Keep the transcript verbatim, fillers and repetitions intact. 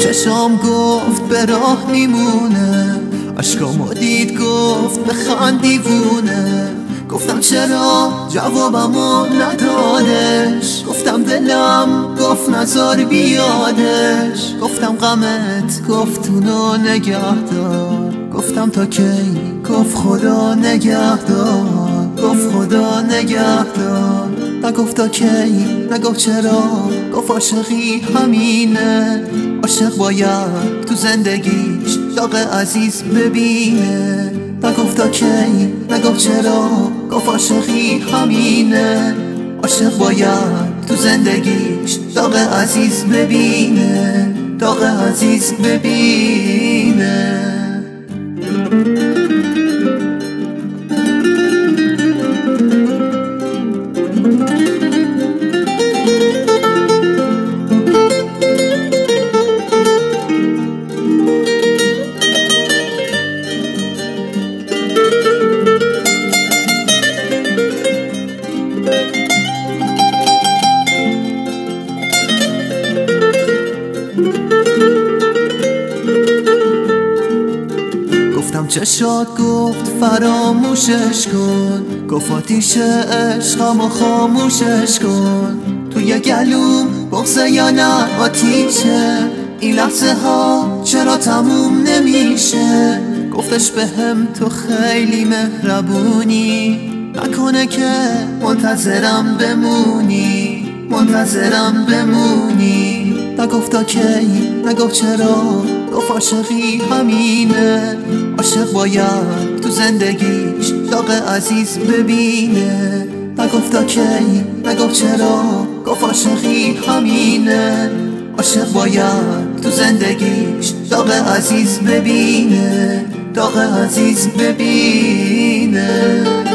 چشام گفت به راه میمونه، عشقامو دید گفت بخند دیوونه. گفتم چرا جوابمو ندادش، گفتم دلم گفت نزار بیادش. گفتم غمت گفت اونو نگه دار، گفتم تا کی گفت خدا نگه دار، گفت خدا نگه دار. نگفت تا کی نگفت چرا، گفت عاشقی همینه، عاشق باید تو زندگیش داغ عزیز ببینه. نگفت تا کی نگفت چرا، گفت عاشقی همینه، عاشق باید تو زندگیش داغ عزیز ببینه، داغ عزیز ببینه. گفتم چشات گفت فراموشش کن، گفت آتیش عشقمو خاموشش کن. توی گلوم بغضه یا نه آتیشه، این لحظه ها چرا تموم نمیشه. گفتش بهم تو خیلی مهربونی، نکنه که منتظرم بمونی، منتظرم بمونی. نگفت تا کی نگفت چرا، گفت عاشقی همینه، عاشق باید تو زندگیش داغ عزیز ببینه. نگفت تا کی نگفت چرا، گفت عاشقی همینه، عاشق باید تو زندگیش داغ عزیز ببینه، داغ عزیز ببینه.